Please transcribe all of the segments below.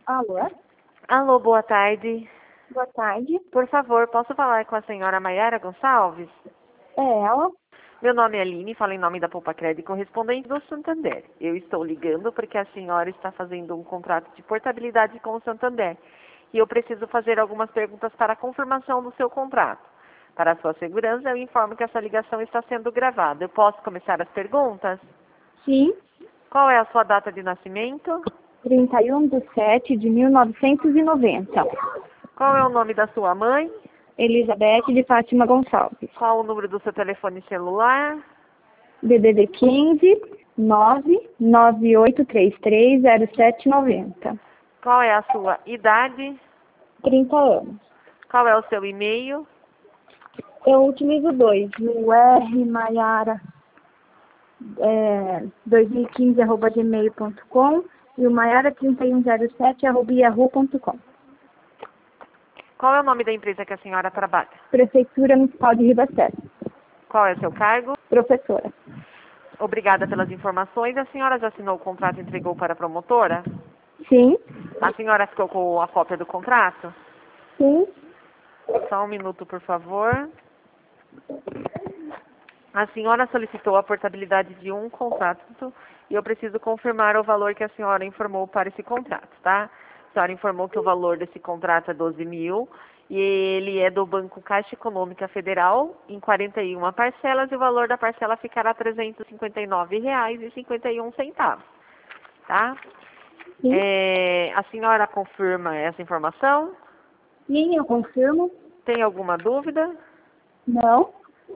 Alô? Alô, boa tarde. Boa tarde. Por favor, posso falar com a senhora Maiara Gonçalves? É ela? Meu nome é Aline, falo em nome da Poupa Crédito correspondente do Santander. Eu estou ligando porque a senhora está fazendo um contrato de portabilidade com o Santander. E eu preciso fazer algumas perguntas para a confirmação do seu contrato. Para a sua segurança, eu informo que essa ligação está sendo gravada. Eu posso começar as perguntas? Sim. Qual é a sua data de nascimento? 31/7/1990. Qual é o nome da sua mãe? Elizabeth de Fátima Gonçalves. Qual o número do seu telefone celular? DDD 15 998330790. Qual é a sua idade? 30 anos. Qual é o seu e-mail? Eu utilizo dois. O R Maiara 2015@gmail.com e o Maiara 3107@yahoo.com. Qual é o nome da empresa que a senhora trabalha? Prefeitura Municipal de Ribacé. Qual é o seu cargo? Professora. Obrigada pelas informações. A senhora já assinou o contrato e entregou para a promotora? Sim. A senhora ficou com a cópia do contrato? Sim. Só um minuto, por favor. A senhora solicitou a portabilidade de um contrato e eu preciso confirmar o valor que a senhora informou para esse contrato, tá? A senhora informou que o valor desse contrato é 12 mil e ele é do Banco Caixa Econômica Federal em 41 parcelas e o valor da parcela ficará R$ 359,51, tá? Sim. A senhora confirma essa informação? Sim, eu confirmo. Tem alguma dúvida? Não.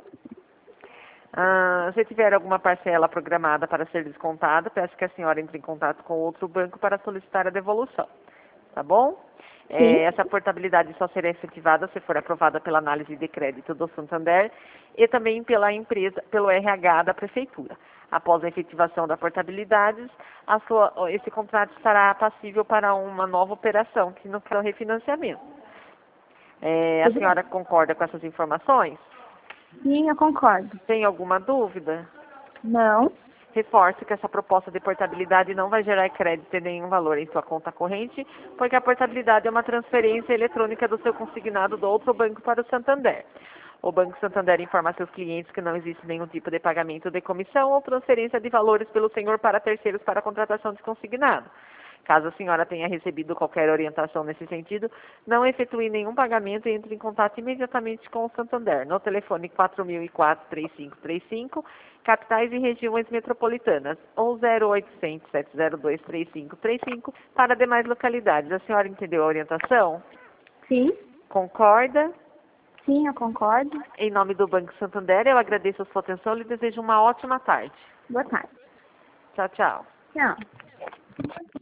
Se tiver alguma parcela programada para ser descontada, peço que a senhora entre em contato com outro banco para solicitar a devolução. Tá bom? Sim. Essa portabilidade só será efetivada se for aprovada pela análise de crédito do Santander e também pela empresa, pelo RH da Prefeitura. Após a efetivação da portabilidade, esse contrato estará passível para uma nova operação, que não é o refinanciamento. A senhora concorda com essas informações? Sim, eu concordo. Tem alguma dúvida? Não. Reforço que essa proposta de portabilidade não vai gerar crédito em nenhum valor em sua conta corrente, porque a portabilidade é uma transferência eletrônica do seu consignado do outro banco para o Santander. O Banco Santander informa a seus clientes que não existe nenhum tipo de pagamento de comissão ou transferência de valores pelo senhor para terceiros para a contratação de consignado. Caso a senhora tenha recebido qualquer orientação nesse sentido, não efetue nenhum pagamento e entre em contato imediatamente com o Santander, no telefone 4004-3535, capitais e regiões metropolitanas, ou 0800-702-3535, para demais localidades. A senhora entendeu a orientação? Sim. Concorda? Sim, eu concordo. Em nome do Banco Santander, eu agradeço a sua atenção e lhe desejo uma ótima tarde. Boa tarde. Tchau, tchau. Tchau.